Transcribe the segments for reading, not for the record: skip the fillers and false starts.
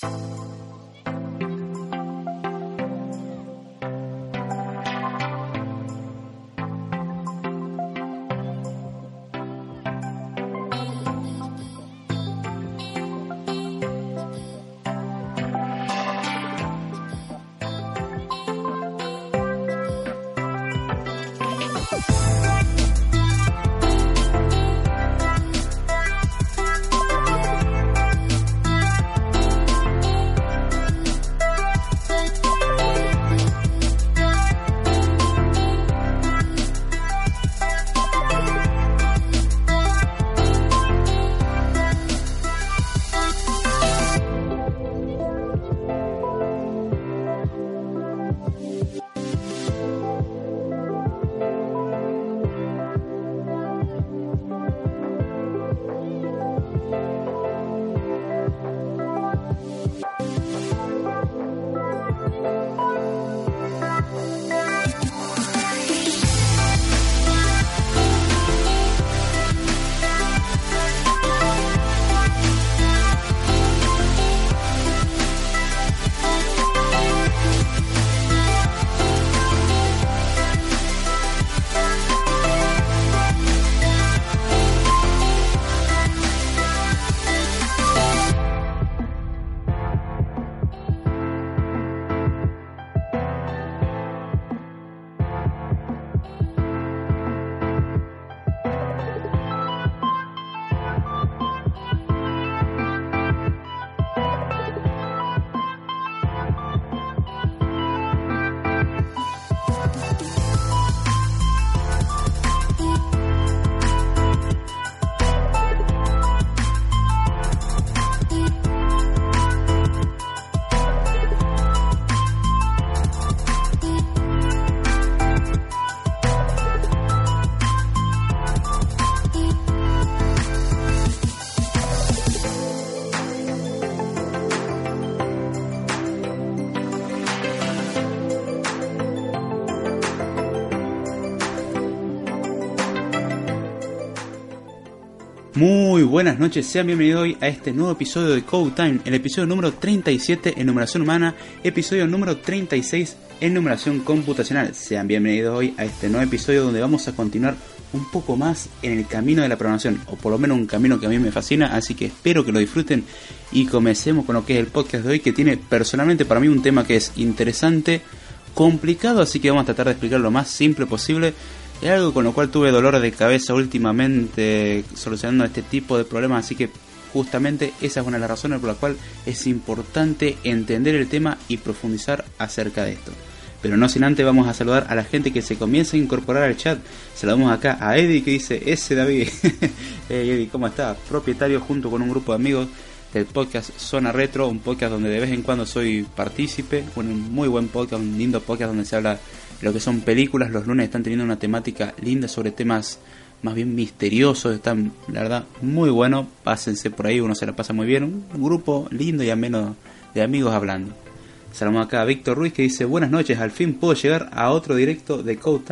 Muy buenas noches, sean bienvenidos hoy a este nuevo episodio de Code Time, el episodio número 37 en numeración humana, episodio número 36 en numeración computacional. Sean bienvenidos hoy a este nuevo episodio donde vamos a continuar un poco más en el camino de la programación, o por lo menos un camino que a mí me fascina, así que espero que lo disfruten y comencemos con lo que es el podcast de hoy, que tiene personalmente para mí un tema que es interesante, complicado, así que vamos a tratar de explicarlo lo más simple posible. Es algo con lo cual tuve dolor de cabeza últimamente solucionando este tipo de problemas, así que justamente esa es una de las razones por las cuales es importante entender el tema y profundizar acerca de esto. Pero no sin antes vamos a saludar a la gente que se comienza a incorporar al chat. Saludamos acá a Eddie, que dice, ese David. Hey Eddie, ¿cómo estás? Propietario junto con un grupo de amigos del podcast Zona Retro, un podcast donde de vez en cuando soy partícipe, un muy buen podcast, un lindo podcast donde se habla de lo que son películas. Los lunes están teniendo una temática linda sobre temas más bien misteriosos, están la verdad muy bueno, pásense por ahí, uno se la pasa muy bien, un grupo lindo y ameno de amigos hablando. Saludamos acá a Víctor Ruiz, que dice, buenas noches, al fin puedo llegar a otro directo de Code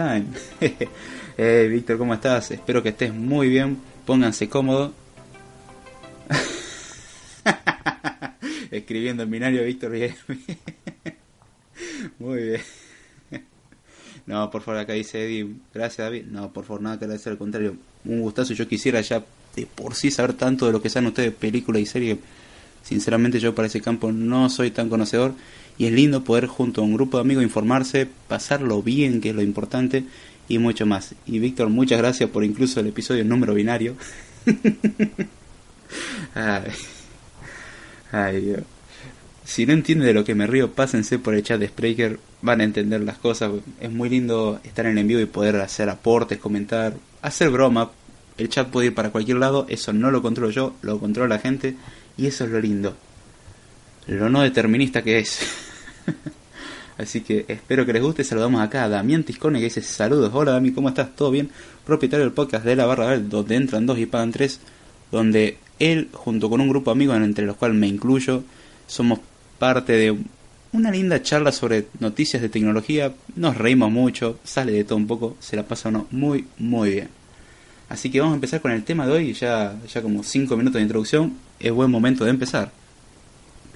Time. Víctor, ¿cómo estás? Espero que estés muy bien, pónganse cómodos. Escribiendo en binario Víctor bien. Muy bien. No, por favor, acá dice Eddie, gracias David. No, por favor, nada que agradecer, al contrario, un gustazo. Yo quisiera ya de por sí saber tanto de lo que saben ustedes, películas y series. Sinceramente yo para ese campo no soy tan conocedor, y es lindo poder junto a un grupo de amigos informarse, pasarlo bien, que es lo importante, y mucho más. Y Víctor, muchas gracias por incluso el episodio número binario. Ay Dios. Si no entienden de lo que me río, pásense por el chat de Spreaker, van a entender las cosas. Es muy lindo estar en el vivo y poder hacer aportes, comentar, hacer broma. El chat puede ir para cualquier lado, eso no lo controlo yo, lo controla la gente, y eso es lo lindo, lo no determinista que es. Así que espero que les guste. Saludamos acá a Damián Tiscone, que dice, saludos, hola Dami, ¿cómo estás? ¿Todo bien? Propietario del podcast de la barra Vel, donde entran 2 y pagan 3, donde él, junto con un grupo de amigos, entre los cuales me incluyo, somos parte de una linda charla sobre noticias de tecnología. Nos reímos mucho, sale de todo un poco, se la pasa uno muy muy bien. Así que vamos a empezar con el tema de hoy. Ya como 5 minutos de introducción, es buen momento de empezar.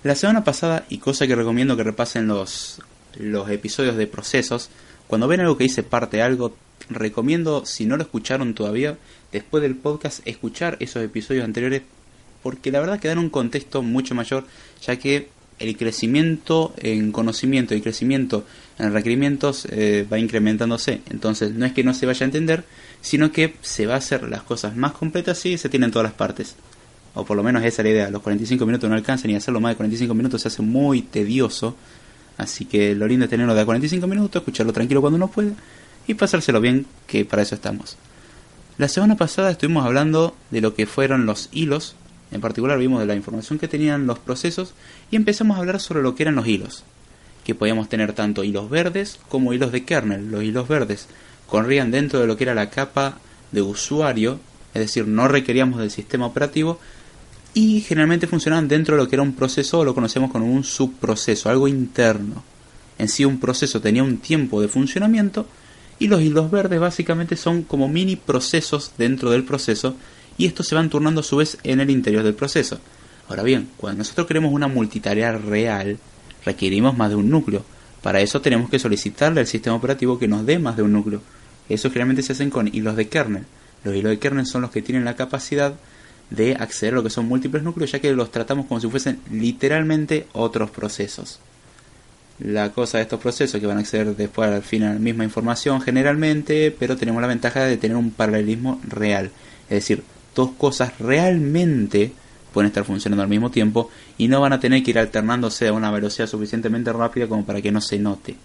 La semana pasada, y cosa que recomiendo que repasen los episodios de procesos, cuando ven algo que dice parte de algo, recomiendo, si no lo escucharon todavía, después del podcast, escuchar esos episodios anteriores, porque la verdad que dan un contexto mucho mayor, ya que el crecimiento en conocimiento y el crecimiento en requerimientos va incrementándose. Entonces no es que no se vaya a entender, sino que se va a hacer las cosas más completas y se tienen todas las partes. O por lo menos esa es la idea. Los 45 minutos no alcanzan, y hacerlo más de 45 minutos se hace muy tedioso. Así que lo lindo es tenerlo de 45 minutos, escucharlo tranquilo cuando uno puede y pasárselo bien, que para eso estamos. La semana pasada estuvimos hablando de lo que fueron los hilos. En particular vimos de la información que tenían los procesos y empezamos a hablar sobre lo que eran los hilos. Que podíamos tener tanto hilos verdes como hilos de kernel. Los hilos verdes corrían dentro de lo que era la capa de usuario, es decir, no requeríamos del sistema operativo, y generalmente funcionaban dentro de lo que era un proceso, o lo conocemos como un subproceso, algo interno. En sí un proceso tenía un tiempo de funcionamiento, y los hilos verdes básicamente son como mini procesos dentro del proceso, y estos se van turnando a su vez en el interior del proceso. Ahora bien, cuando nosotros queremos una multitarea real, requerimos más de un núcleo. Para eso tenemos que solicitarle al sistema operativo que nos dé más de un núcleo. Eso generalmente se hacen con hilos de kernel. Los hilos de kernel son los que tienen la capacidad de acceder a lo que son múltiples núcleos, ya que los tratamos como si fuesen literalmente otros procesos. La cosa de estos procesos que van a acceder después al final a la misma información generalmente, pero tenemos la ventaja de tener un paralelismo real. Es decir, dos cosas realmente pueden estar funcionando al mismo tiempo y no van a tener que ir alternándose a una velocidad suficientemente rápida como para que no se note.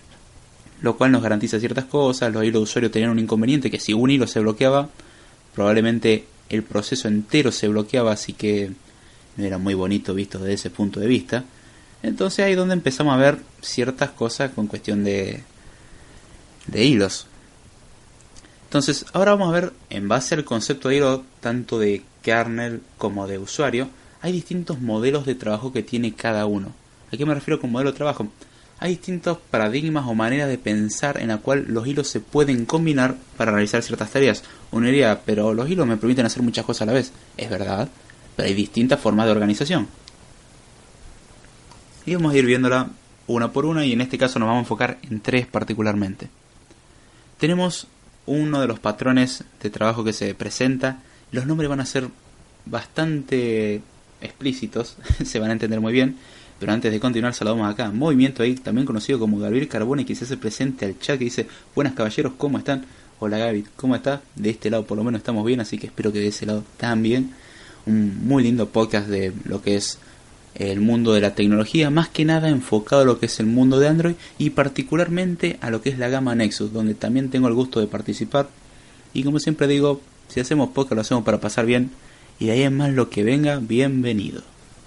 Lo cual nos garantiza ciertas cosas. Los hilos de usuario tenían un inconveniente, que si un hilo se bloqueaba, probablemente el proceso entero se bloqueaba, así que no era muy bonito visto desde ese punto de vista. Entonces ahí es donde empezamos a ver ciertas cosas con cuestión de hilos. Entonces ahora vamos a ver, en base al concepto de hilo, tanto de kernel como de usuario, hay distintos modelos de trabajo que tiene cada uno. ¿A qué me refiero con modelo de trabajo? Hay distintos paradigmas o maneras de pensar en la cual los hilos se pueden combinar para realizar ciertas tareas. Uno diría, pero los hilos me permiten hacer muchas cosas a la vez. Es verdad, pero hay distintas formas de organización. Y vamos a ir viéndola una por una, y en este caso nos vamos a enfocar en tres particularmente. Tenemos uno de los patrones de trabajo que se presenta. Los nombres van a ser bastante explícitos, se van a entender muy bien. Pero antes de continuar, saludamos acá Movimiento ahí, también conocido como Gabriel Carbone, que se hace presente al chat, que dice: buenas caballeros, ¿cómo están? Hola Gaby, ¿cómo estás? De este lado por lo menos estamos bien, así que espero que de ese lado también. Un muy lindo podcast de lo que es el mundo de la tecnología, más que nada enfocado a lo que es el mundo de Android y particularmente a lo que es la gama Nexus, donde también tengo el gusto de participar. Y como siempre digo, si hacemos podcast lo hacemos para pasar bien, y de ahí en más lo que venga, bienvenido.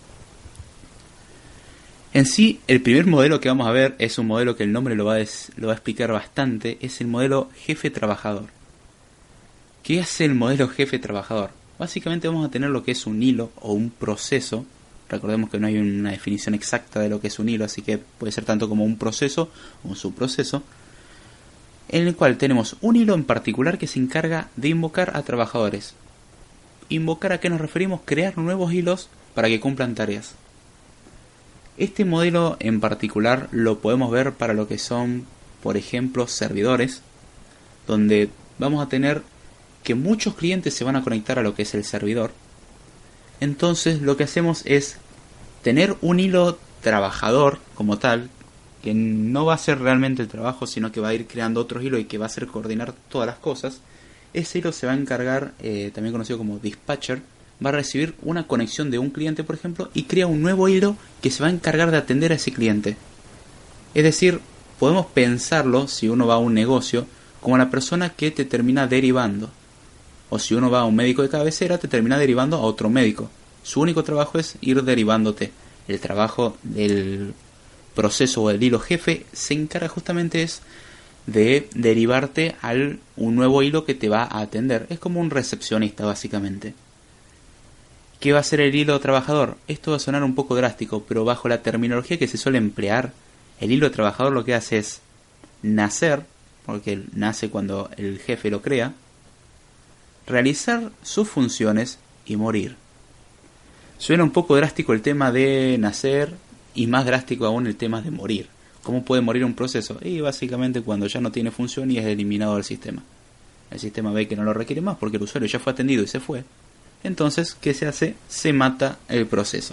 En sí, el primer modelo que vamos a ver es un modelo que el nombre lo va a explicar bastante, es el modelo jefe-trabajador. ¿Qué hace el modelo jefe-trabajador? Básicamente vamos a tener lo que es un hilo o un proceso. Recordemos que no hay una definición exacta de lo que es un hilo, así que puede ser tanto como un proceso o un subproceso, en el cual tenemos un hilo en particular que se encarga de invocar a trabajadores. ¿Invocar a qué nos referimos? Crear nuevos hilos para que cumplan tareas. Este modelo en particular lo podemos ver para lo que son, por ejemplo, servidores, donde vamos a tener que muchos clientes se van a conectar a lo que es el servidor. Entonces lo que hacemos es tener un hilo trabajador como tal, que no va a hacer realmente el trabajo, sino que va a ir creando otros hilos y que va a hacer coordinar todas las cosas. Ese hilo se va a encargar, también conocido como dispatcher, va a recibir una conexión de un cliente, por ejemplo, y crea un nuevo hilo que se va a encargar de atender a ese cliente. Es decir, podemos pensarlo, si uno va a un negocio, como la persona que te termina derivando. O si uno va a un médico de cabecera, te termina derivando a otro médico. Su único trabajo es ir derivándote. El trabajo del proceso o del hilo jefe se encarga justamente es de derivarte a un nuevo hilo que te va a atender. Es como un recepcionista, básicamente. ¿Qué va a ser el hilo trabajador? Esto va a sonar un poco drástico, pero bajo la terminología que se suele emplear, el hilo trabajador lo que hace es nacer, porque nace cuando el jefe lo crea, realizar sus funciones y morir. Suena un poco drástico el tema de nacer y más drástico aún el tema de morir. ¿Cómo puede morir un proceso? Y básicamente cuando ya no tiene función y es eliminado del sistema. El sistema ve que no lo requiere más porque el usuario ya fue atendido y se fue. Entonces, ¿qué se hace? Se mata el proceso.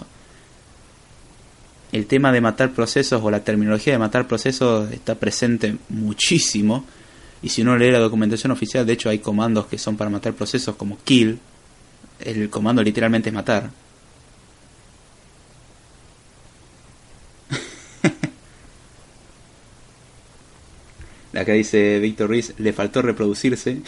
El tema de matar procesos o la terminología de matar procesos está presente muchísimo. Y si uno lee la documentación oficial, de hecho hay comandos que son para matar procesos como kill. El comando literalmente es matar. Acá dice Víctor Ruiz, le faltó reproducirse.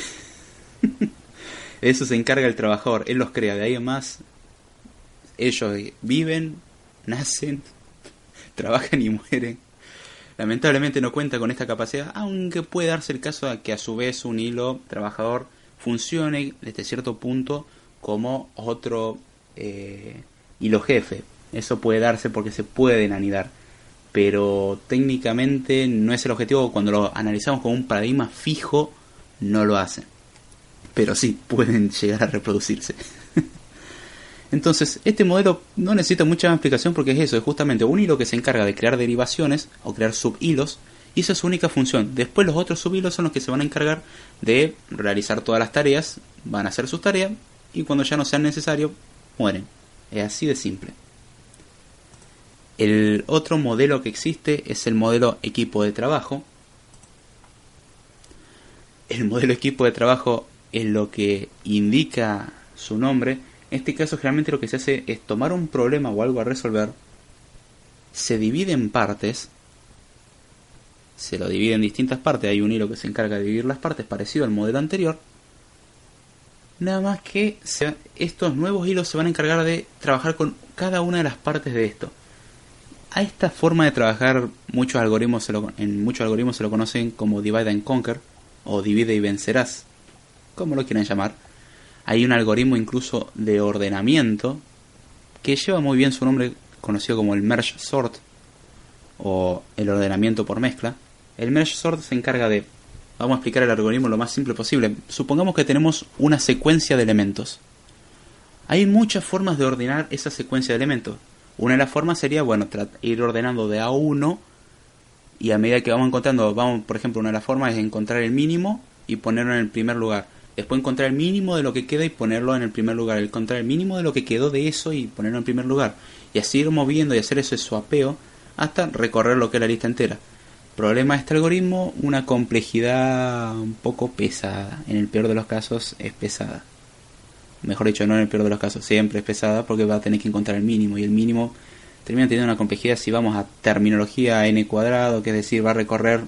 De eso se encarga el trabajador, él los crea, de ahí en más ellos viven, nacen, trabajan y mueren. Lamentablemente no cuenta con esta capacidad, aunque puede darse el caso de que a su vez un hilo trabajador funcione desde cierto punto como otro hilo jefe. Eso puede darse porque se pueden anidar, pero técnicamente no es el objetivo. Cuando lo analizamos como un paradigma fijo, no lo hacen, pero sí pueden llegar a reproducirse. Entonces, este modelo no necesita mucha más explicación porque es eso, es justamente un hilo que se encarga de crear derivaciones o crear subhilos, y esa es su única función. Después los otros subhilos son los que se van a encargar de realizar todas las tareas, van a hacer sus tareas, y cuando ya no sean necesarios, mueren. Es así de simple. El otro modelo que existe es el modelo equipo de trabajo. El modelo equipo de trabajo es lo que indica su nombre. En este caso generalmente lo que se hace es tomar un problema o algo a resolver, se divide en partes, se lo divide en distintas partes, hay un hilo que se encarga de dividir las partes parecido al modelo anterior, nada más que estos nuevos hilos se van a encargar de trabajar con cada una de las partes de esto. A esta forma de trabajar en muchos algoritmos se lo conocen como divide and conquer o divide y vencerás, como lo quieran llamar. Hay un algoritmo incluso de ordenamiento que lleva muy bien su nombre, conocido como el merge sort o el ordenamiento por mezcla. El merge sort se encarga de, vamos a explicar el algoritmo lo más simple posible. Supongamos que tenemos una secuencia de elementos. Hay muchas formas de ordenar esa secuencia de elementos. Una de las formas sería, bueno, ir ordenando de a uno, y a medida que vamos encontrando, por ejemplo, una de las formas es encontrar el mínimo y ponerlo en el primer lugar. Después encontrar el mínimo de lo que queda y ponerlo en el primer lugar. Encontrar el mínimo de lo que quedó de eso y ponerlo en primer lugar. Y así ir moviendo y hacer ese swapeo hasta recorrer lo que es la lista entera. Problema de este algoritmo, una complejidad un poco pesada. En el peor de los casos es pesada. Mejor dicho, no en el peor de los casos, siempre es pesada porque va a tener que encontrar el mínimo. Y el mínimo termina teniendo una complejidad si vamos a terminología n cuadrado, que es decir, va a recorrer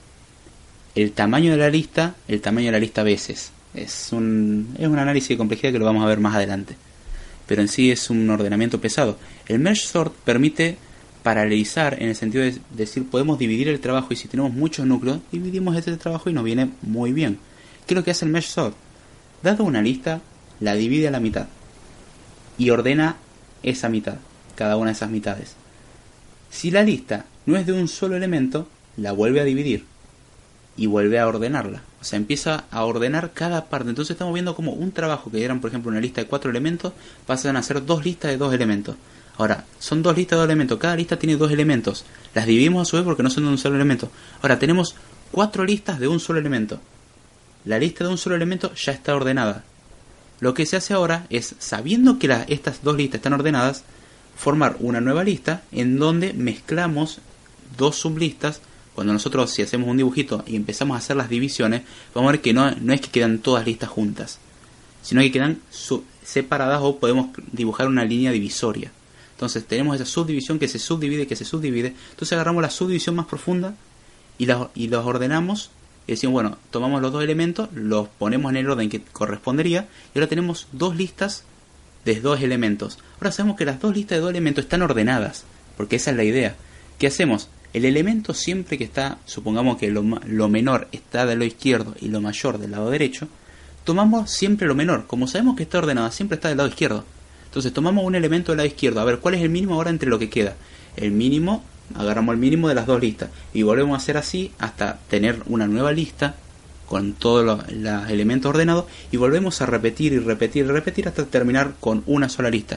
el tamaño de la lista veces. Es un análisis de complejidad que lo vamos a ver más adelante, pero en sí es un ordenamiento pesado. El merge sort permite paralelizar, en el sentido de decir, podemos dividir el trabajo, y si tenemos muchos núcleos, dividimos ese trabajo y nos viene muy bien. ¿Qué es lo que hace el merge sort? Dado una lista, la divide a la mitad y ordena esa mitad, cada una de esas mitades. Si la lista no es de un solo elemento, la vuelve a dividir y vuelve a ordenarla. O sea, empieza a ordenar cada parte. Entonces estamos viendo como un trabajo que eran, por ejemplo, una lista de 4 elementos, pasan a ser 2 listas de 2 elementos. Ahora, son 2 listas de 2 elementos. Cada lista tiene 2 elementos. Las dividimos a su vez porque no son de un solo elemento. Ahora, tenemos 4 listas de un solo elemento. La lista de un solo elemento ya está ordenada. Lo que se hace ahora es, sabiendo que estas 2 listas están ordenadas, formar una nueva lista en donde mezclamos 2 sublistas. Cuando nosotros, si hacemos un dibujito y empezamos a hacer las divisiones, vamos a ver que no es que quedan todas listas juntas, sino que quedan separadas, o podemos dibujar una línea divisoria. Entonces tenemos esa subdivisión que se subdivide, Entonces agarramos la subdivisión más profunda y los ordenamos. Y decimos, bueno, tomamos los 2 elementos, los ponemos en el orden que correspondería, y ahora tenemos 2 listas de 2 elementos. Ahora sabemos que las 2 listas de 2 elementos están ordenadas, porque esa es la idea. ¿Qué hacemos? El elemento siempre que está, supongamos que lo menor está del lado izquierdo y lo mayor del lado derecho, tomamos siempre lo menor. Como sabemos que está ordenada, siempre está del lado izquierdo. Entonces tomamos un elemento del lado izquierdo. A ver, ¿cuál es el mínimo ahora entre lo que queda? El mínimo, agarramos el mínimo de las 2 listas y volvemos a hacer así hasta tener una nueva lista con todos los elementos ordenados, y volvemos a repetir y repetir y repetir hasta terminar con una sola lista.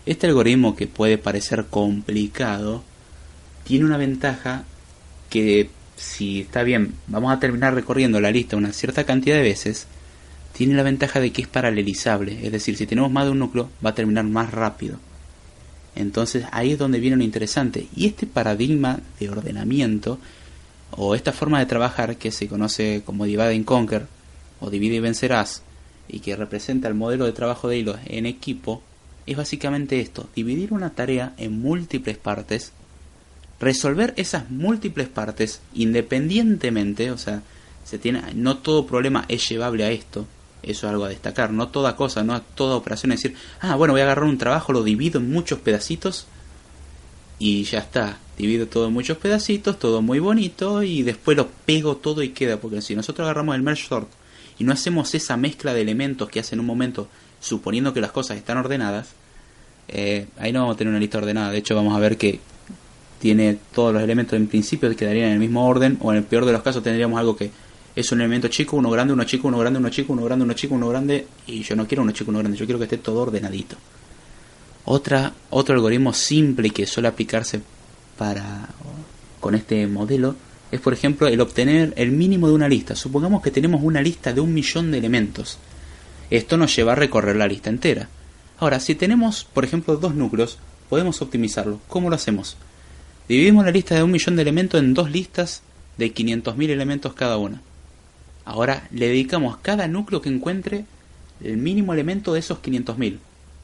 Este algoritmo, que puede parecer complicado, tiene una ventaja que, si está bien, vamos a terminar recorriendo la lista una cierta cantidad de veces, tiene la ventaja de que es paralelizable. Es decir, si tenemos más de un núcleo, va a terminar más rápido. Entonces ahí es donde viene lo interesante. Y este paradigma de ordenamiento, o esta forma de trabajar que se conoce como Divide and Conquer, o Divide y Vencerás, y que representa el modelo de trabajo de hilos en equipo, es básicamente esto: dividir una tarea en múltiples partes, resolver esas múltiples partes independientemente. O sea, no todo problema es llevable a esto. Eso es algo a destacar. No toda cosa, no toda operación es decir, bueno, voy a agarrar un trabajo, lo divido en muchos pedacitos y ya está. Divido todo en muchos pedacitos, todo muy bonito, y después lo pego todo y queda. Porque si nosotros agarramos el merge sort y no hacemos esa mezcla de elementos que hace en un momento, suponiendo que las cosas están ordenadas, ahí no vamos a tener una lista ordenada. De hecho, vamos a ver que tiene todos los elementos en principio que quedarían en el mismo orden, o en el peor de los casos tendríamos algo que es un elemento chico, uno grande, uno chico, uno grande, uno chico, uno grande, uno chico, uno grande, y yo no quiero uno chico, uno grande, yo quiero que esté todo ordenadito. Otro algoritmo simple que suele aplicarse con este modelo es, por ejemplo, el obtener el mínimo de una lista. Supongamos que tenemos una lista de 1.000.000 de elementos. Esto nos lleva a recorrer la lista entera. Ahora, si tenemos, por ejemplo, 2 núcleos, podemos optimizarlo. ¿Cómo lo hacemos? Dividimos la lista de 1.000.000 de elementos en 2 listas de 500.000 elementos cada una. Ahora le dedicamos a cada núcleo que encuentre el mínimo elemento de esos 500.000.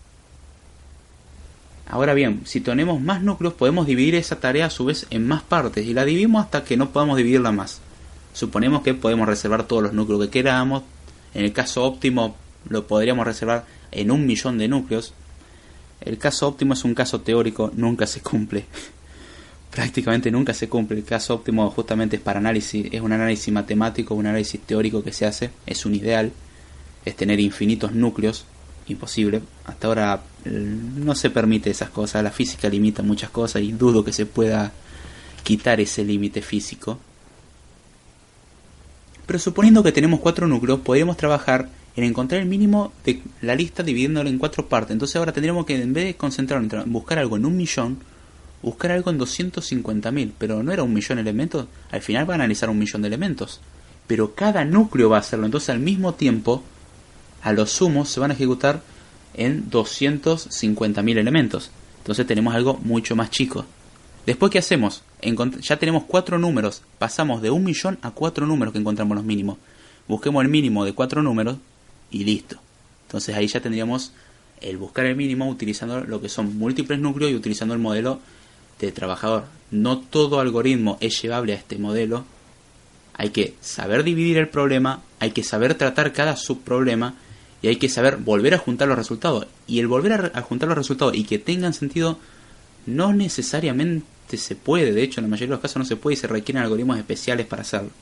Ahora bien, si tenemos más núcleos, podemos dividir esa tarea a su vez en más partes, y la dividimos hasta que no podamos dividirla más. Suponemos que podemos reservar todos los núcleos que queramos. En el caso óptimo lo podríamos reservar en 1.000.000 de núcleos. El caso óptimo es un caso teórico, nunca se cumple. Prácticamente nunca se cumple. El caso óptimo justamente es para análisis, es un análisis matemático, un análisis teórico que se hace, es un ideal, es tener infinitos núcleos, imposible. Hasta ahora no se permite esas cosas, la física limita muchas cosas y dudo que se pueda quitar ese límite físico. Pero suponiendo que tenemos 4 núcleos, podríamos trabajar en encontrar el mínimo de la lista dividiéndolo en 4 partes. Entonces ahora tendríamos que, en vez de concentrarnos en buscar algo en 1.000.000, buscar algo en 250.000, pero no era 1.000.000 de elementos. Al final va a analizar 1.000.000 de elementos, pero cada núcleo va a hacerlo. Entonces al mismo tiempo, a lo sumo, se van a ejecutar en 250.000 elementos. Entonces tenemos algo mucho más chico. Después, ¿qué hacemos? Ya tenemos 4 números. Pasamos de 1.000.000 a 4 números que encontramos los mínimos. Busquemos el mínimo de 4 números y listo. Entonces ahí ya tendríamos el buscar el mínimo utilizando lo que son múltiples núcleos y utilizando el modelo de trabajador. No todo algoritmo es llevable a este modelo. Hay que saber dividir el problema, hay que saber tratar cada subproblema y hay que saber volver a juntar los resultados. Y el volver a juntar los resultados y que tengan sentido no necesariamente se puede. De hecho, en la mayoría de los casos no se puede y se requieren algoritmos especiales para hacerlo.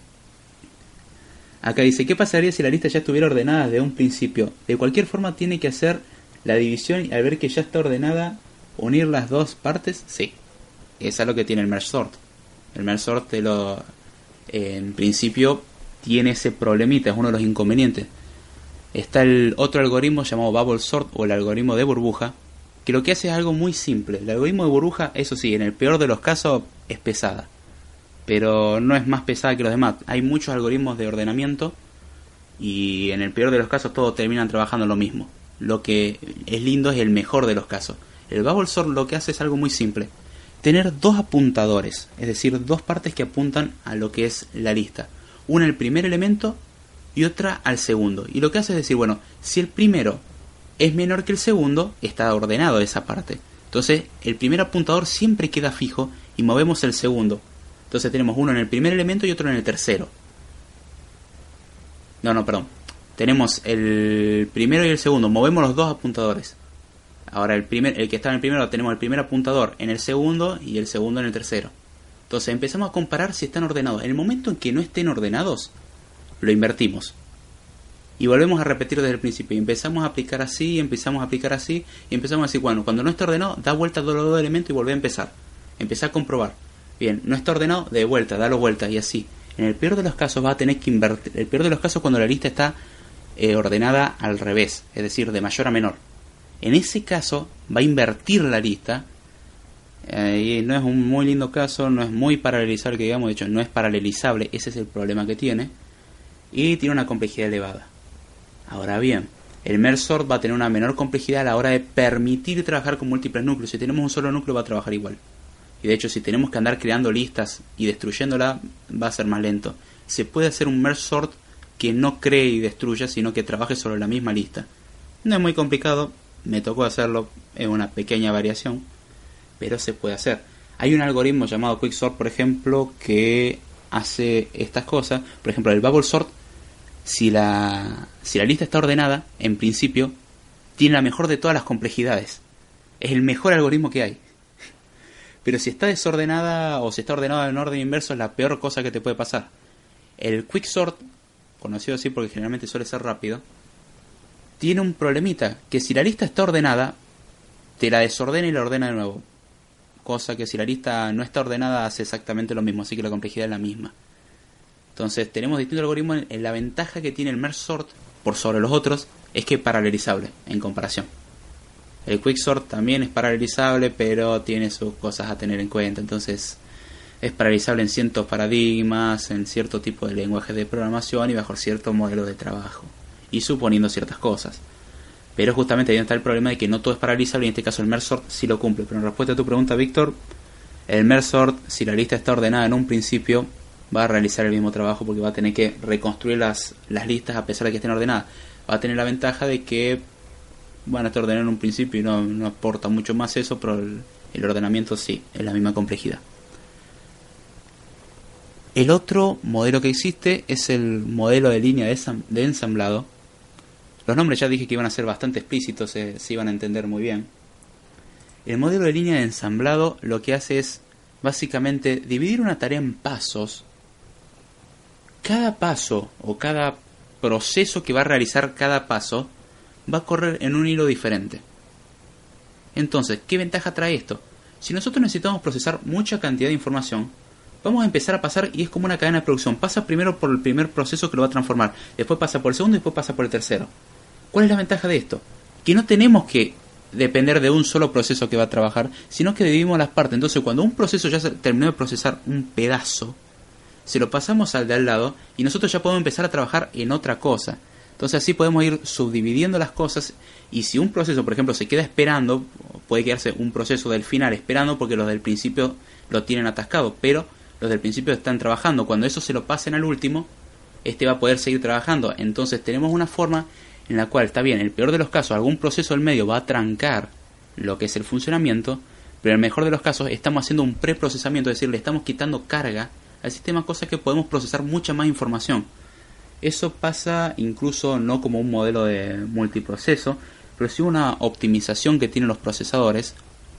Acá dice, ¿qué pasaría si la lista ya estuviera ordenada desde un principio? De cualquier forma tiene que hacer la división y al ver que ya está ordenada, unir las dos partes. Sí, eso es lo que tiene el merge sort. El merge sort en principio tiene ese problemita, es uno de los inconvenientes. Está el otro algoritmo llamado bubble sort o el algoritmo de burbuja, que lo que hace es algo muy simple. El algoritmo de burbuja, eso sí, en el peor de los casos es pesada, pero no es más pesada que los demás. Hay muchos algoritmos de ordenamiento y en el peor de los casos todos terminan trabajando lo mismo. Lo que es lindo es el mejor de los casos. El bubble sort lo que hace es algo muy simple: tener 2 apuntadores, es decir, 2 partes que apuntan a lo que es la lista. Una al primer elemento y otra al segundo. Y lo que hace es decir, bueno, si el primero es menor que el segundo, está ordenado esa parte. Entonces el primer apuntador siempre queda fijo y movemos el segundo. Entonces tenemos uno en el primer elemento y otro en el tercero. Perdón. Tenemos el primero y el segundo, movemos los 2 apuntadores. Ahora el que está en el primero, tenemos el primer apuntador en el segundo y el segundo en el tercero. Entonces empezamos a comparar si están ordenados. En el momento en que no estén ordenados, lo invertimos. Y volvemos a repetir desde el principio. Y empezamos a aplicar así, y empezamos a decir, bueno, cuando no esté ordenado, da vuelta a los 2 elementos y volvé a empezar. Empezá a comprobar. Bien, no está ordenado, de vuelta, dalo vuelta y así. En el peor de los casos va a tener que invertir. El peor de los casos cuando la lista está ordenada al revés, es decir, de mayor a menor. En ese caso va a invertir la lista. Y no es un muy lindo caso, no es muy paralelizable, que digamos, de hecho no es paralelizable, ese es el problema que tiene. Y tiene una complejidad elevada. Ahora bien, el merge sort va a tener una menor complejidad a la hora de permitir trabajar con múltiples núcleos. Si tenemos un solo núcleo va a trabajar igual. Y de hecho si tenemos que andar creando listas y destruyéndola va a ser más lento. Se puede hacer un merge sort que no cree y destruya, sino que trabaje sobre la misma lista. No es muy complicado, me tocó hacerlo, es una pequeña variación, pero se puede hacer. Hay un algoritmo llamado Quicksort, por ejemplo, que hace estas cosas. Por ejemplo, el bubble sort, si la lista está ordenada, en principio, tiene la mejor de todas las complejidades. Es el mejor algoritmo que hay. Pero si está desordenada o si está ordenada en orden inverso, es la peor cosa que te puede pasar. El Quicksort, conocido así porque generalmente suele ser rápido, tiene un problemita, que si la lista está ordenada, te la desordena y la ordena de nuevo. Cosa que si la lista no está ordenada hace exactamente lo mismo, así que la complejidad es la misma. Entonces tenemos distintos algoritmos. La ventaja que tiene el merge sort por sobre los otros es que es paralelizable en comparación. El quicksort también es paralelizable, pero tiene sus cosas a tener en cuenta. Entonces es paralelizable en ciertos paradigmas, en cierto tipo de lenguaje de programación y bajo cierto modelo de trabajo, y suponiendo ciertas cosas. Pero justamente ahí está el problema de que no todo es paralelizable, y en este caso el merge sort sí lo cumple. Pero en respuesta a tu pregunta, Víctor, el merge sort, si la lista está ordenada en un principio, va a realizar el mismo trabajo porque va a tener que reconstruir las listas a pesar de que estén ordenadas. Va a tener la ventaja de que van a estar ordenadas en un principio y no aporta mucho más eso, pero el ordenamiento sí, es la misma complejidad. El otro modelo que existe es el modelo de línea de ensamblado. Los nombres ya dije que iban a ser bastante explícitos, se iban a entender muy bien. El modelo de línea de ensamblado lo que hace es básicamente dividir una tarea en pasos. Cada paso o cada proceso que va a realizar cada paso va a correr en un hilo diferente. Entonces, ¿qué ventaja trae esto? Si nosotros necesitamos procesar mucha cantidad de información, vamos a empezar a pasar, y es como una cadena de producción. Pasa primero por el primer proceso que lo va a transformar, después pasa por el segundo y después pasa por el tercero. ¿Cuál es la ventaja de esto? Que no tenemos que depender de un solo proceso que va a trabajar, sino que dividimos las partes. Entonces cuando un proceso ya terminó de procesar un pedazo, se lo pasamos al de al lado y nosotros ya podemos empezar a trabajar en otra cosa. Entonces así podemos ir subdividiendo las cosas, y si un proceso, por ejemplo, se queda esperando, puede quedarse un proceso del final esperando porque los del principio lo tienen atascado, pero los del principio están trabajando. Cuando eso se lo pasen al último, este va a poder seguir trabajando. Entonces tenemos una forma en la cual, está bien, en el peor de los casos algún proceso del medio va a trancar lo que es el funcionamiento, pero en el mejor de los casos estamos haciendo un preprocesamiento, es decir, le estamos quitando carga al sistema, cosa que podemos procesar mucha más información. Eso pasa incluso no como un modelo de multiproceso, pero sí una optimización que tienen los procesadores,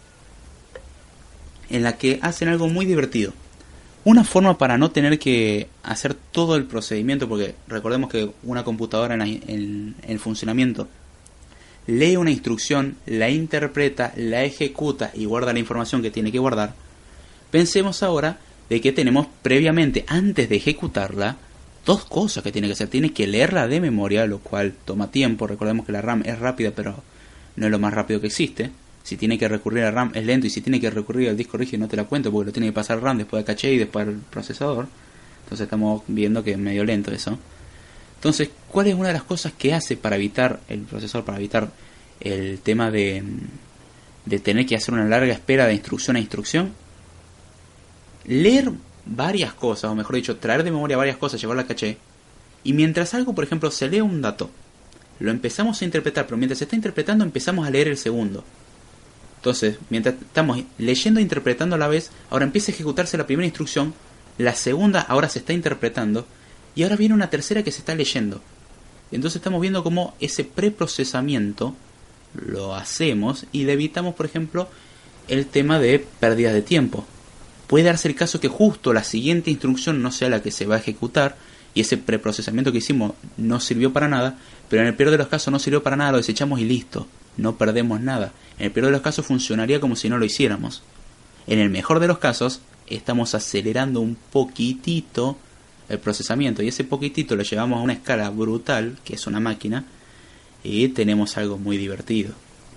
en la que hacen algo muy divertido. Una forma para no tener que hacer todo el procedimiento, porque recordemos que una computadora en el funcionamiento lee una instrucción, la interpreta, la ejecuta y guarda la información que tiene que guardar. Pensemos ahora de que tenemos previamente, antes de ejecutarla, dos cosas que tiene que hacer. Tiene que leerla de memoria, lo cual toma tiempo. Recordemos que la RAM es rápida, pero no es lo más rápido que existe. Si tiene que recurrir a RAM es lento, y si tiene que recurrir al disco rígido no te la cuento porque lo tiene que pasar RAM, después al caché y después al procesador. Entonces estamos viendo que es medio lento eso. Entonces, ¿cuál es una de las cosas que hace para evitar el procesador, para evitar el tema de tener que hacer una larga espera de instrucción a instrucción? Leer varias cosas, o mejor dicho, traer de memoria varias cosas, llevarla al caché, y mientras algo, por ejemplo, se lee un dato, lo empezamos a interpretar, pero mientras se está interpretando empezamos a leer el segundo. Entonces, mientras estamos leyendo e interpretando a la vez, ahora empieza a ejecutarse la primera instrucción, la segunda ahora se está interpretando, y ahora viene una tercera que se está leyendo. Entonces estamos viendo cómo ese preprocesamiento lo hacemos y le evitamos, por ejemplo, el tema de pérdidas de tiempo. Puede darse el caso que justo la siguiente instrucción no sea la que se va a ejecutar, y ese preprocesamiento que hicimos no sirvió para nada, pero en el peor de los casos no sirvió para nada, lo desechamos y listo. No perdemos nada. En el peor de los casos funcionaría como si no lo hiciéramos. En el mejor de los casos estamos acelerando un poquitito el procesamiento, y ese poquitito lo llevamos a una escala brutal, que es una máquina, y tenemos algo muy divertido.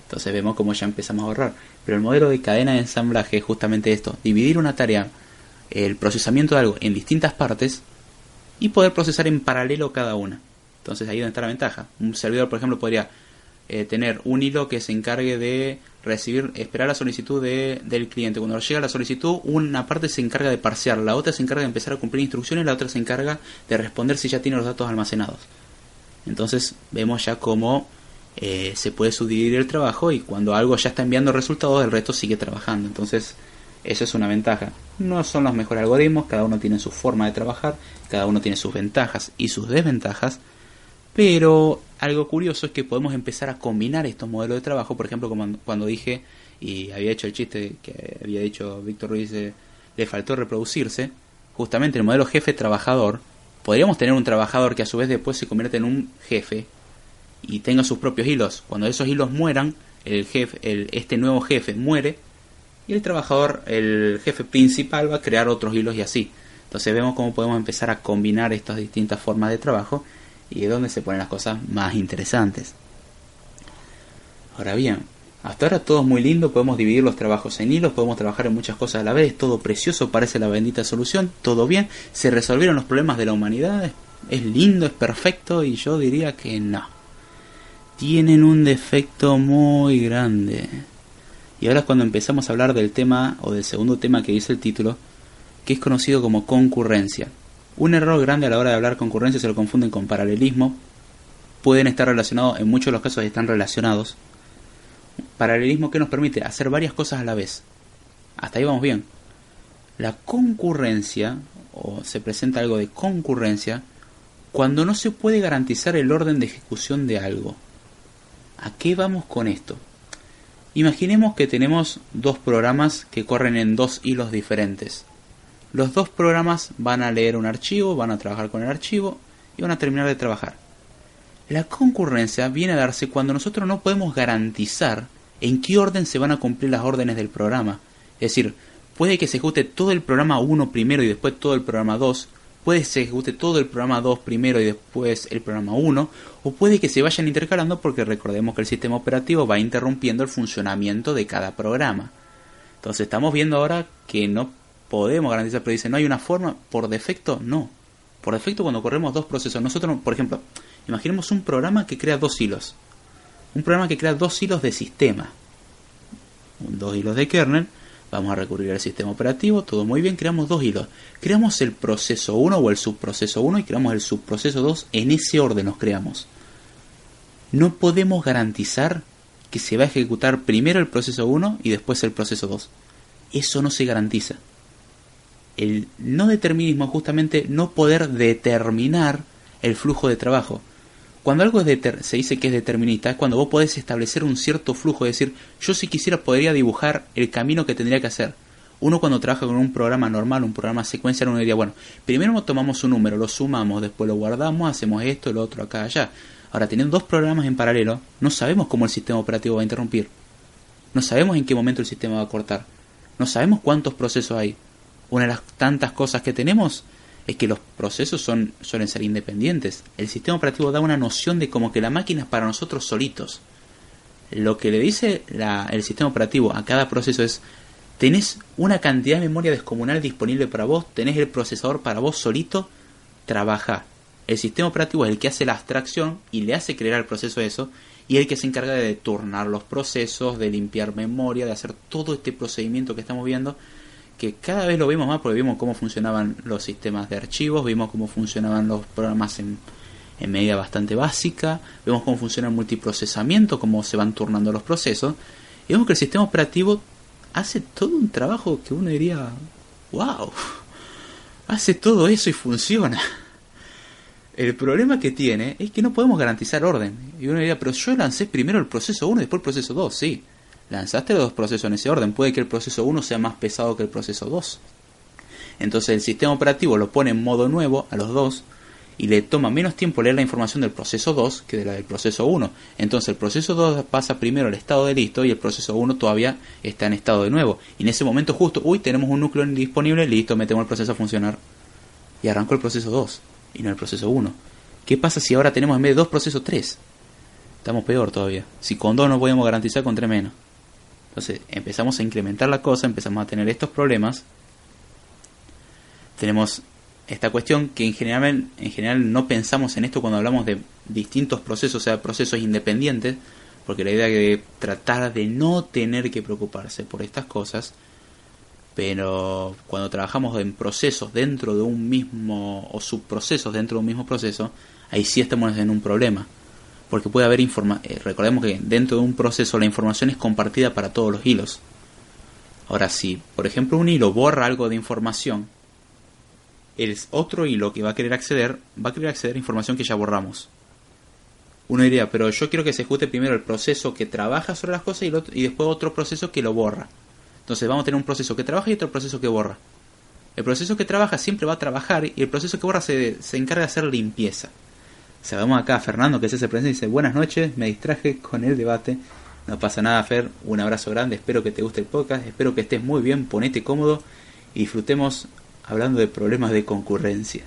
Entonces vemos cómo ya empezamos a ahorrar. Pero el modelo de cadena de ensamblaje es justamente esto: dividir una tarea, el procesamiento de algo, en distintas partes y poder procesar en paralelo cada una. Entonces ahí es donde está la ventaja. Un servidor, por ejemplo, podría tener un hilo que se encargue de esperar la solicitud del cliente. Cuando llega la solicitud, una parte se encarga de parsear, la otra se encarga de empezar a cumplir instrucciones, la otra se encarga de responder si ya tiene los datos almacenados. Entonces vemos ya cómo se puede subdividir el trabajo, y cuando algo ya está enviando resultados, el resto sigue trabajando. Entonces eso es una ventaja. No son los mejores algoritmos, cada uno tiene su forma de trabajar, cada uno tiene sus ventajas y sus desventajas, pero algo curioso es que podemos empezar a combinar estos modelos de trabajo. Por ejemplo, como cuando dije, y había hecho el chiste que había dicho Víctor Ruiz, le faltó reproducirse, justamente el modelo jefe-trabajador. Podríamos tener un trabajador que a su vez después se convierte en un jefe y tenga sus propios hilos. Cuando esos hilos mueran, este nuevo jefe muere, y el trabajador, el jefe principal, va a crear otros hilos, y así. Entonces vemos cómo podemos empezar a combinar estas distintas formas de trabajo, y es donde se ponen las cosas más interesantes. Ahora bien, hasta ahora todo es muy lindo, podemos dividir los trabajos en hilos, podemos trabajar en muchas cosas a la vez, todo precioso, parece la bendita solución, todo bien, se resolvieron los problemas de la humanidad, es lindo, es perfecto, y yo diría que no. Tienen un defecto muy grande. Y ahora es cuando empezamos a hablar del tema, o del segundo tema que dice el título, que es conocido como concurrencia. Un error grande a la hora de hablar concurrencia: se lo confunden con paralelismo. Pueden estar relacionados, en muchos de los casos están relacionados. Paralelismo que nos permite hacer varias cosas a la vez. Hasta ahí vamos bien. La concurrencia, o se presenta algo de concurrencia, cuando no se puede garantizar el orden de ejecución de algo. ¿A qué vamos con esto? Imaginemos que tenemos dos programas que corren en dos hilos diferentes. Los dos programas van a leer un archivo, van a trabajar con el archivo y van a terminar de trabajar. La concurrencia viene a darse cuando nosotros no podemos garantizar en qué orden se van a cumplir las órdenes del programa. Es decir, puede que se ejecute todo el programa 1 primero y después todo el programa 2, puede que se ejecute todo el programa 2 primero y después el programa 1, o puede que se vayan intercalando, porque recordemos que el sistema operativo va interrumpiendo el funcionamiento de cada programa. Entonces estamos viendo ahora que no podemos garantizar, pero dice, ¿no hay una forma? Por defecto, no. Por defecto, cuando corremos dos procesos, nosotros, por ejemplo, imaginemos un programa que crea dos hilos. Un programa que crea dos hilos de sistema. Dos hilos de kernel. Vamos a recurrir al sistema operativo, todo muy bien, creamos dos hilos. Creamos el proceso 1 o el subproceso 1 y creamos el subproceso 2, en ese orden los creamos. No podemos garantizar que se va a ejecutar primero el proceso 1 y después el proceso 2. Eso no se garantiza. El no determinismo es justamente no poder determinar el flujo de trabajo. Cuando algo se dice que es determinista, es cuando vos podés establecer un cierto flujo, es decir, yo si quisiera podría dibujar el camino que tendría que hacer. Uno cuando trabaja con un programa normal, un programa secuencial, uno diría, bueno, primero tomamos un número, lo sumamos, después lo guardamos, hacemos esto, lo otro, acá, allá. Ahora, teniendo dos programas en paralelo, no sabemos cómo el sistema operativo va a interrumpir. No sabemos en qué momento el sistema va a cortar. No sabemos cuántos procesos hay. Una de las tantas cosas que tenemos es que los procesos suelen ser independientes. El sistema operativo da una noción de como que la máquina es para nosotros solitos. Lo que le dice el sistema operativo a cada proceso es: tenés una cantidad de memoria descomunal disponible para vos, tenés el procesador para vos solito, trabaja. El sistema operativo es el que hace la abstracción y le hace creer al proceso eso, y es el que se encarga de turnar los procesos, de limpiar memoria, de hacer todo este procedimiento que estamos viendo, que cada vez lo vemos más porque vimos cómo funcionaban los sistemas de archivos, vimos cómo funcionaban los programas en medida bastante básica, vemos cómo funciona el multiprocesamiento, cómo se van turnando los procesos, y vemos que el sistema operativo hace todo un trabajo que uno diría, wow, hace todo eso y funciona. El problema que tiene es que no podemos garantizar orden. Y uno diría, pero yo lancé primero el proceso 1 y después el proceso 2, sí. Lanzaste los dos procesos en ese orden. Puede que el proceso 1 sea más pesado que el proceso 2. Entonces el sistema operativo lo pone en modo nuevo a los dos y le toma menos tiempo leer la información del proceso 2 que de la del proceso 1. Entonces el proceso 2 pasa primero al estado de listo y el proceso 1 todavía está en estado de nuevo. Y en ese momento justo, tenemos un núcleo disponible, listo, metemos el proceso a funcionar. Y arrancó el proceso 2 y no el proceso 1. ¿Qué pasa si ahora tenemos en vez de dos procesos 3? estamos peor todavía. Si con 2 no podemos garantizar, con 3 menos. Entonces empezamos a incrementar la cosa, empezamos a tener estos problemas. Tenemos esta cuestión que en general no pensamos en esto cuando hablamos de distintos procesos, o sea, procesos independientes, porque la idea es tratar de no tener que preocuparse por estas cosas. Pero cuando trabajamos en procesos dentro de un mismo, o subprocesos dentro de un mismo proceso, ahí sí estamos en un problema. Porque puede haber recordemos que dentro de un proceso la información es compartida para todos los hilos. Ahora, si por ejemplo un hilo borra algo de información, el otro hilo que va a querer acceder a información que ya borramos. Uno diría, pero yo quiero que se ejecute primero el proceso que trabaja sobre las cosas y después otro proceso que lo borra. Entonces vamos a tener un proceso que trabaja y otro proceso que borra. El proceso que trabaja siempre va a trabajar y el proceso que borra se encarga de hacer limpieza. O sea, vamos acá a Fernando, que se presenta y dice: buenas noches, me distraje con el debate. No pasa nada, Fer, un abrazo grande, espero que te guste el podcast, espero que estés muy bien, ponete cómodo y disfrutemos hablando de problemas de concurrencia.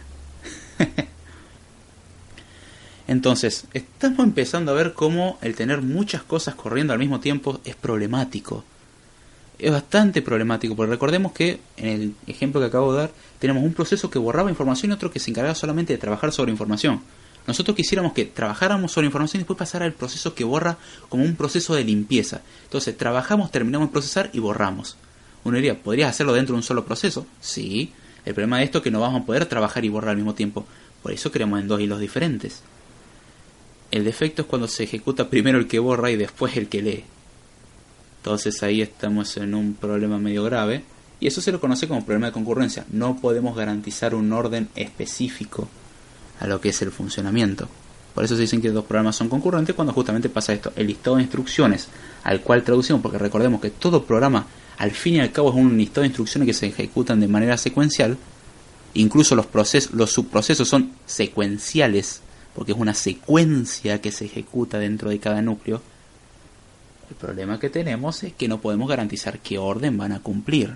Entonces, estamos empezando a ver cómo el tener muchas cosas corriendo al mismo tiempo es problemático. Es bastante problemático, porque recordemos que en el ejemplo que acabo de dar, tenemos un proceso que borraba información y otro que se encargaba solamente de trabajar sobre información. Nosotros quisiéramos que trabajáramos sobre información y después pasara el proceso que borra como un proceso de limpieza. Entonces trabajamos, terminamos de procesar y borramos. Uno diría, ¿podrías hacerlo dentro de un solo proceso? Sí. El problema de esto es que no vamos a poder trabajar y borrar al mismo tiempo. Por eso creamos en 2 hilos diferentes. El defecto es cuando se ejecuta primero el que borra y después el que lee. Entonces ahí estamos en un problema medio grave. Y eso se lo conoce como problema de concurrencia. No podemos garantizar un orden específico a lo que es el funcionamiento. Por eso se dicen que 2 programas son concurrentes cuando justamente pasa esto. El listado de instrucciones al cual traducimos, porque recordemos que todo programa al fin y al cabo es un listado de instrucciones que se ejecutan de manera secuencial. Incluso los subprocesos son secuenciales, porque es una secuencia que se ejecuta dentro de cada núcleo. El problema que tenemos es que no podemos garantizar qué orden van a cumplir.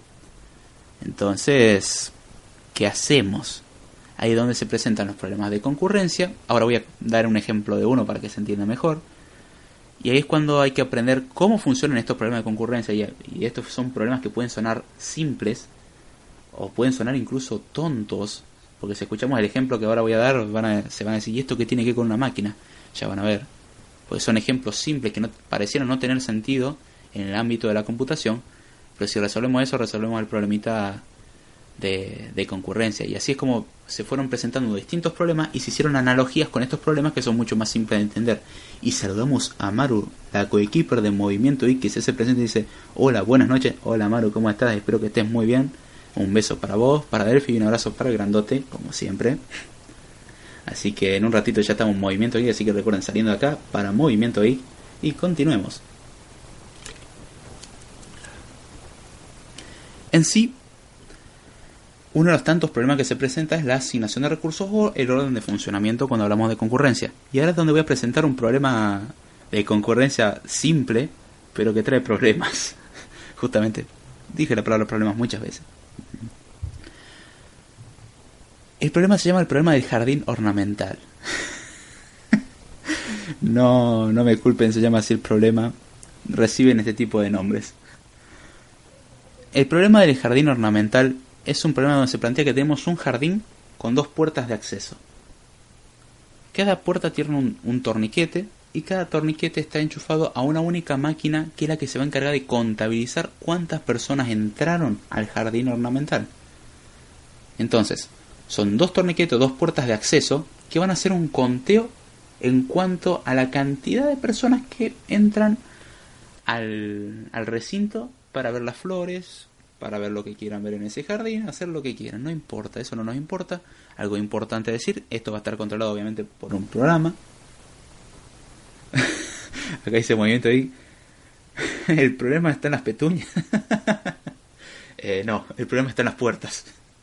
Entonces, ¿qué hacemos? Ahí es donde se presentan los problemas de concurrencia. Ahora voy a dar un ejemplo de uno para que se entienda mejor. Y ahí es cuando hay que aprender cómo funcionan estos problemas de concurrencia. Y estos son problemas que pueden sonar simples o pueden sonar incluso tontos. Porque si escuchamos el ejemplo que ahora voy a dar, se van a decir: ¿y esto qué tiene que ver con una máquina? Ya van a ver. Porque son ejemplos simples que parecieran no tener sentido en el ámbito de la computación. Pero si resolvemos eso, resolvemos el problemita de concurrencia. Y así es como se fueron presentando distintos problemas y se hicieron analogías con estos problemas que son mucho más simples de entender. Y saludamos a Maru, la coequiper de Movimiento I, que se presenta y dice: hola, buenas noches. Hola Maru, ¿cómo estás? Espero que estés muy bien. Un beso para vos, para Delphi, y un abrazo para el grandote, como siempre. Así que en un ratito ya estamos en Movimiento I, así que recuerden, saliendo de acá para Movimiento I y continuemos. En sí, uno de los tantos problemas que se presenta es la asignación de recursos o el orden de funcionamiento cuando hablamos de concurrencia. Y ahora es donde voy a presentar un problema de concurrencia simple, pero que trae problemas. Justamente, dije la palabra problemas muchas veces. El problema se llama el problema del jardín ornamental. No me culpen, se llama así el problema. Reciben este tipo de nombres. El problema del jardín ornamental es un problema donde se plantea que tenemos un jardín con 2 puertas de acceso. Cada puerta tiene un torniquete y cada torniquete está enchufado a una única máquina que es la que se va a encargar de contabilizar cuántas personas entraron al jardín ornamental. Entonces, son 2 torniquetes, 2 puertas de acceso que van a hacer un conteo en cuanto a la cantidad de personas que entran al recinto para ver las flores, para ver lo que quieran ver en ese jardín, hacer lo que quieran, no importa, eso no nos importa. Algo importante decir, esto va a estar controlado obviamente por un programa. Acá dice Movimiento ahí. El problema está en las petunias. No, el problema está en las puertas.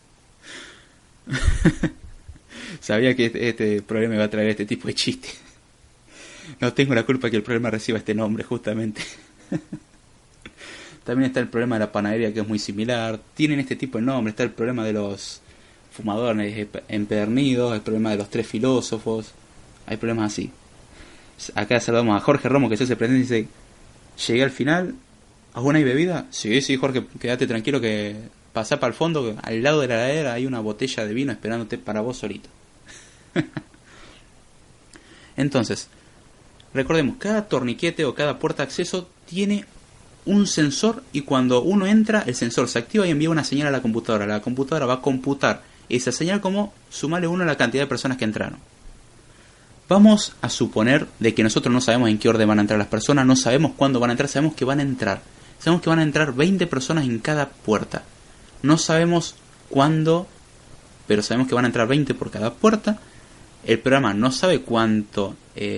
Sabía que este problema iba a traer este tipo de chiste. No tengo la culpa que el problema reciba este nombre, justamente. También está el problema de la panadería, que es muy similar. Tienen este tipo de nombre. Está el problema de los fumadores empedernidos, el problema de los 3 filósofos. Hay problemas así. Acá saludamos a Jorge Romo, que se hace presente y dice: llegué al final. ¿Aún hay bebida? Sí, Jorge, quédate tranquilo que pasá para el fondo, que al lado de la heladera hay una botella de vino esperándote para vos solito. Entonces, recordemos, cada torniquete o cada puerta de acceso tiene un sensor, y cuando uno entra, el sensor se activa y envía una señal a la computadora. La computadora va a computar esa señal como sumarle 1 a la cantidad de personas que entraron. Vamos a suponer de que nosotros no sabemos en qué orden van a entrar las personas, no sabemos cuándo van a entrar, sabemos que van a entrar. Sabemos que van a entrar 20 personas en cada puerta. No sabemos cuándo, pero sabemos que van a entrar 20 por cada puerta. El programa no sabe cuánto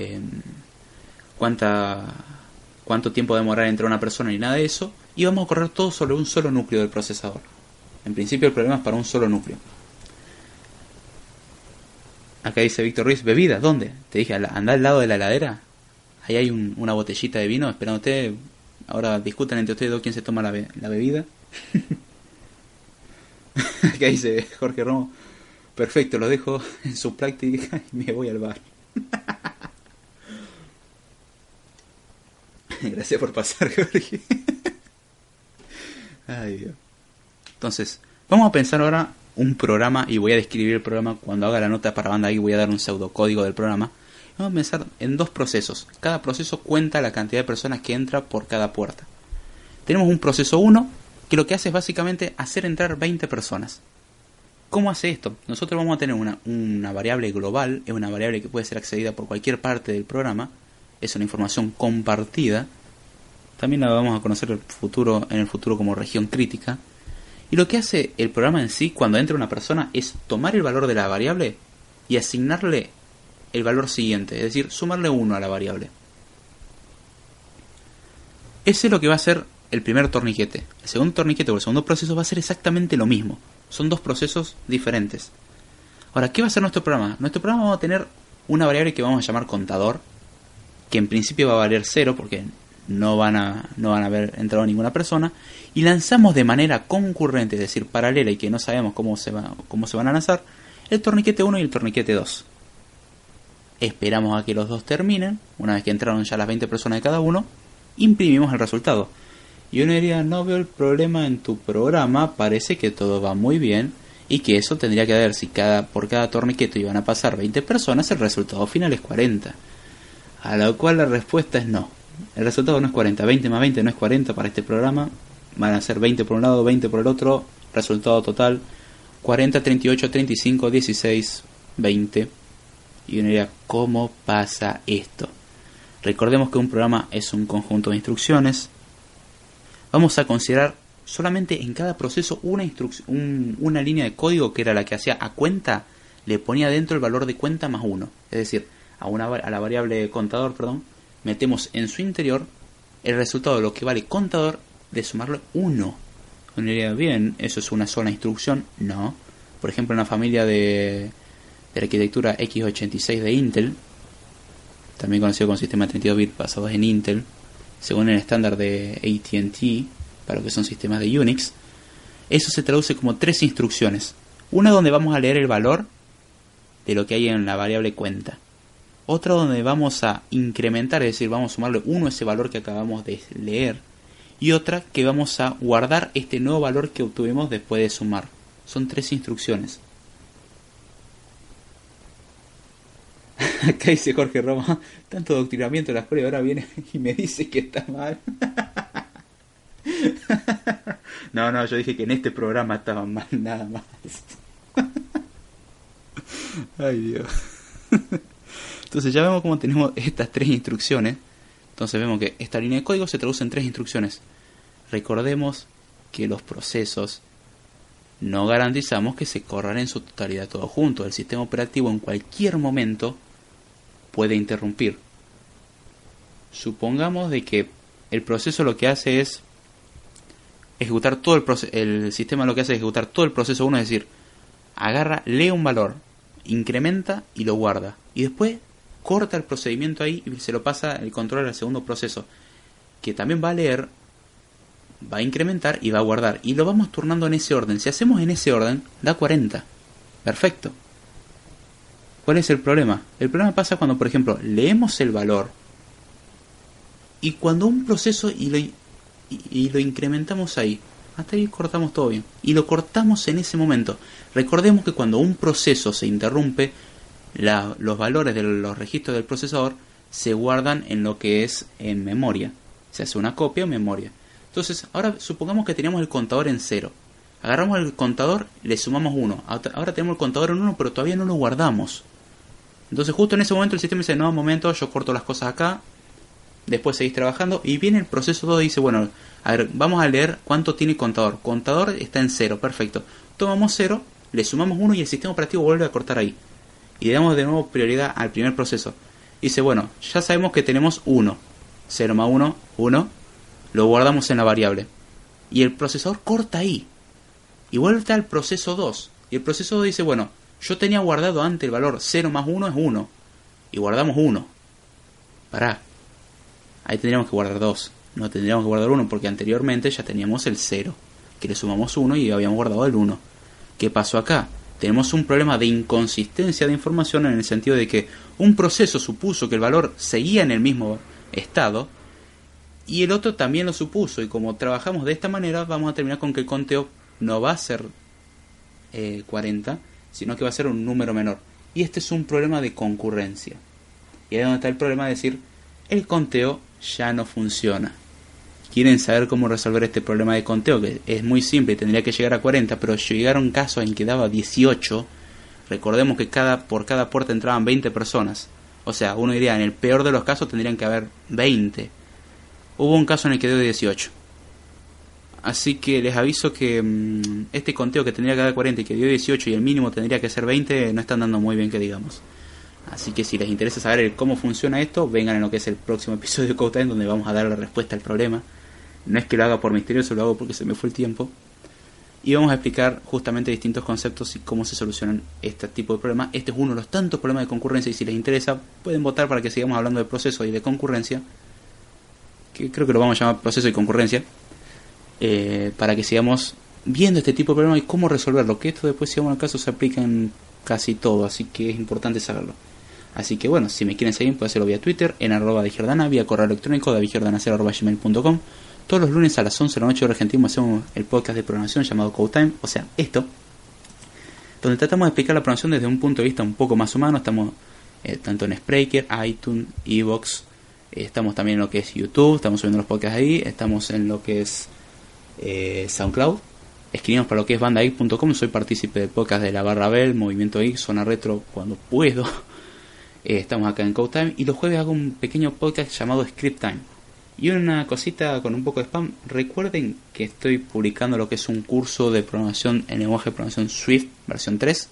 tiempo va a demorar entrar una persona ni nada de eso. Y vamos a correr todo sobre un solo núcleo del procesador. En principio el problema es para un solo núcleo. Acá dice Víctor Ruiz: ¿bebida? ¿Dónde? Te dije, anda al lado de la heladera. Ahí hay una botellita de vino esperándote. Ahora discutan entre ustedes dos quién se toma la bebida. Acá dice Jorge Romo: perfecto, lo dejo en su práctica y me voy al bar. Gracias por pasar, Jorge. Ay, Dios. Entonces, vamos a pensar ahora un programa, y voy a describir el programa. Cuando haga la nota para banda ahí voy a dar un pseudocódigo del programa. Vamos a pensar en 2 procesos. Cada proceso cuenta la cantidad de personas que entra por cada puerta. Tenemos un proceso 1 que lo que hace es básicamente hacer entrar 20 personas. ¿Cómo hace esto? Nosotros vamos a tener una variable global, es una variable que puede ser accedida por cualquier parte del programa, es una información compartida. También la vamos a conocer en el futuro como región crítica. Y lo que hace el programa en sí cuando entra una persona es tomar el valor de la variable y asignarle el valor siguiente, es decir, sumarle 1 a la variable. Ese es lo que va a hacer el primer torniquete. El segundo torniquete o el segundo proceso va a ser exactamente lo mismo. Son 2 procesos diferentes. Ahora, ¿qué va a hacer nuestro programa? Nuestro programa va a tener una variable que vamos a llamar contador, que en principio va a valer 0 porque no van a haber entrado ninguna persona, y lanzamos de manera concurrente, es decir, paralela, y que no sabemos cómo se van a lanzar, el torniquete 1 y el torniquete 2. Esperamos a que los 2 terminen. Una vez que entraron ya las 20 personas de cada uno, imprimimos el resultado. Y uno diría: no veo el problema en tu programa, parece que todo va muy bien, y que eso tendría que haber, si por cada torniquete iban a pasar 20 personas, el resultado final es 40. A lo cual la respuesta es no. El resultado no es 40, 20 más 20 no es 40 para este programa. Van a ser 20 por un lado, 20 por el otro. Resultado total: 40, 38, 35, 16, 20. Y uno diría: ¿cómo pasa esto? Recordemos que un programa es un conjunto de instrucciones. Vamos a considerar solamente en cada proceso una línea de código que era la que hacía a cuenta, le ponía dentro el valor de cuenta más 1. Es decir, a la variable contador, metemos en su interior el resultado de lo que vale contador de sumarle 1. Uno diría: bien, ¿eso es una sola instrucción? No. Por ejemplo, en la familia de arquitectura x86 de Intel, también conocido como sistema 32 bits basados en Intel, según el estándar de AT&T para lo que son sistemas de Unix, eso se traduce como 3 instrucciones. Una donde vamos a leer el valor de lo que hay en la variable cuenta. Otra donde vamos a incrementar, es decir, vamos a sumarle 1 a ese valor que acabamos de leer. Y otra que vamos a guardar este nuevo valor que obtuvimos después de sumar. Son 3 instrucciones. Acá dice Jorge Roma: tanto adoctrinamiento en la escuela y ahora viene y me dice que está mal. No, yo dije que en este programa estaba mal, nada más. Ay, Dios. Entonces ya vemos cómo tenemos estas 3 instrucciones. Entonces vemos que esta línea de código se traduce en 3 instrucciones. Recordemos que los procesos no garantizamos que se corran en su totalidad todos juntos. El sistema operativo en cualquier momento puede interrumpir. Supongamos de que el proceso lo que hace es ejecutar todo el sistema lo que hace es ejecutar todo el proceso 1, es decir, agarra, lee un valor, incrementa y lo guarda. Y después corta el procedimiento ahí y se lo pasa el control al segundo proceso, que también va a leer, va a incrementar y va a guardar. Y lo vamos turnando en ese orden. Si hacemos en ese orden, da 40. Perfecto. ¿Cuál es el problema? El problema pasa cuando, por ejemplo, leemos el valor y cuando un proceso y lo incrementamos ahí, hasta ahí cortamos todo bien. Y lo cortamos en ese momento. Recordemos que cuando un proceso se interrumpe, los valores de los registros del procesador se guardan en lo que es en memoria. Se hace una copia en memoria. Entonces, ahora supongamos que teníamos el contador en 0. Agarramos el contador, le sumamos 1. Ahora tenemos el contador en 1, pero todavía no lo guardamos. Entonces, justo en ese momento el sistema dice, no, un momento, yo corto las cosas acá. Después seguís trabajando y viene el proceso 2 y dice, bueno, a ver, vamos a leer cuánto tiene el contador. Contador está en 0, perfecto. Tomamos 0, le sumamos 1 y el sistema operativo vuelve a cortar ahí. Y le damos de nuevo prioridad al primer proceso. Dice, bueno, ya sabemos que tenemos 1. 0 más 1, 1. Lo guardamos en la variable. Y el procesador corta ahí. Y vuelve al proceso 2. Y el proceso 2 dice, bueno, yo tenía guardado antes el valor 0 más 1 es 1. Y guardamos 1. Pará. Ahí tendríamos que guardar 2. No tendríamos que guardar 1 porque anteriormente ya teníamos el 0. Que le sumamos 1 y habíamos guardado el 1. ¿Qué pasó acá? Tenemos un problema de inconsistencia de información en el sentido de que un proceso supuso que el valor seguía en el mismo estado y el otro también lo supuso. Y como trabajamos de esta manera, vamos a terminar con que el conteo no va a ser 40, sino que va a ser un número menor. Y este es un problema de concurrencia. Y ahí es donde está el problema de decir, el conteo ya no funciona. ¿Quieren saber cómo resolver este problema de conteo? Que es muy simple, tendría que llegar a 40, pero llegaron casos en que daba 18. Recordemos que por cada puerta entraban 20 personas. O sea, uno diría, en el peor de los casos tendrían que haber 20. Hubo un caso en el que dio 18. Así que les aviso que este conteo que tendría que dar 40 y que dio 18 y el mínimo tendría que ser 20, no están dando muy bien que digamos. Así que si les interesa saber cómo funciona esto, vengan en lo que es el próximo episodio de Code Time, donde vamos a dar la respuesta al problema. No es que lo haga por misterioso, lo hago porque se me fue el tiempo. Y vamos a explicar justamente distintos conceptos y cómo se solucionan este tipo de problemas. Este es uno de los tantos problemas de concurrencia y si les interesa, pueden votar para que sigamos hablando de proceso y de concurrencia. Que creo que lo vamos a llamar proceso y concurrencia. Para que sigamos viendo este tipo de problemas y cómo resolverlo. Que esto después, si vamos al caso, se aplica en casi todo. Así que es importante saberlo. Así que bueno, si me quieren seguir, pueden hacerlo vía Twitter, en @davidjordana, vía correo electrónico, davidjordana0@gmail.com. Todos los lunes a las 11 de la noche hora argentina hacemos el podcast de programación llamado Code Time, o sea, esto, donde tratamos de explicar la programación desde un punto de vista un poco más humano. Estamos tanto en Spreaker, iTunes, Evox, estamos también en lo que es YouTube, estamos subiendo los podcasts ahí, estamos en lo que es SoundCloud. Escribimos para lo que es bandageek.com, soy partícipe del podcast de la Barra Bell, Movimiento Geek, Zona Retro cuando puedo. Estamos acá en Code Time y los jueves hago un pequeño podcast llamado Script Time. Y una cosita con un poco de spam, recuerden que estoy publicando lo que es un curso de programación en lenguaje de programación Swift versión 3.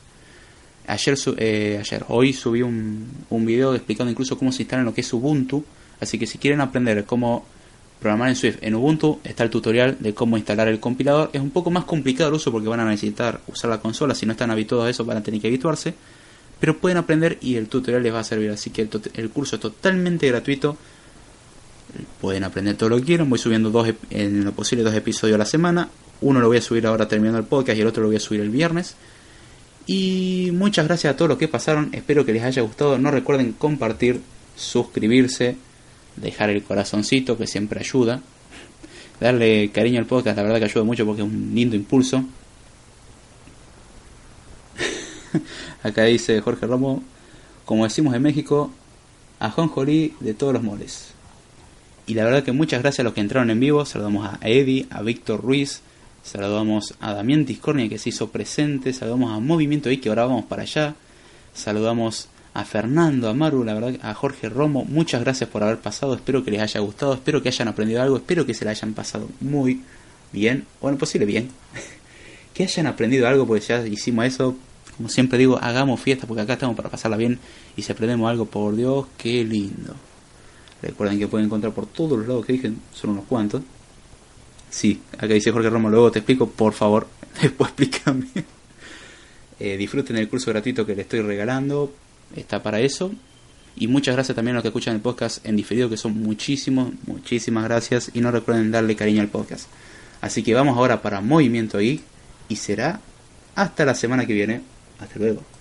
Hoy subí un video explicando incluso cómo se instala en lo que es Ubuntu. Así que si quieren aprender cómo programar en Swift en Ubuntu, está el tutorial de cómo instalar el compilador. Es un poco más complicado el uso porque van a necesitar usar la consola. Si no están habituados a eso, van a tener que habituarse. Pero pueden aprender y el tutorial les va a servir. Así que el curso es totalmente gratuito. Pueden aprender todo lo que quieran. Voy subiendo en lo posible 2 episodios a la semana. Uno lo voy a subir ahora terminando el podcast y el otro lo voy a subir el viernes. Y muchas gracias a todos los que pasaron. Espero que les haya gustado. No recuerden compartir, suscribirse, dejar el corazoncito que siempre ayuda. Darle cariño al podcast, la verdad que ayuda mucho porque es un lindo impulso. Acá dice Jorge Romo, como decimos en México, ajonjolí de todos los moles. Y la verdad que muchas gracias a los que entraron en vivo. Saludamos a Eddie, a Víctor Ruiz, saludamos a Damián Tiscornia que se hizo presente, saludamos a Movimiento I que ahora vamos para allá, saludamos a Fernando, a Maru, la verdad, a Jorge Romo. Muchas gracias por haber pasado, espero que les haya gustado, espero que hayan aprendido algo, espero que se la hayan pasado muy bien, bueno, posible bien, que hayan aprendido algo porque ya hicimos eso. Como siempre digo, hagamos fiesta porque acá estamos para pasarla bien y si aprendemos algo, por Dios, qué lindo. Recuerden que pueden encontrar por todos los lados que dije, son unos cuantos. Sí, acá dice Jorge Romo, luego te explico, por favor, después explícame. Disfruten el curso gratuito que les estoy regalando, está para eso. Y muchas gracias también a los que escuchan el podcast en diferido, que son muchísimos, muchísimas gracias. Y no recuerden darle cariño al podcast. Así que vamos ahora para Movimiento Geek y será hasta la semana que viene. Hasta luego.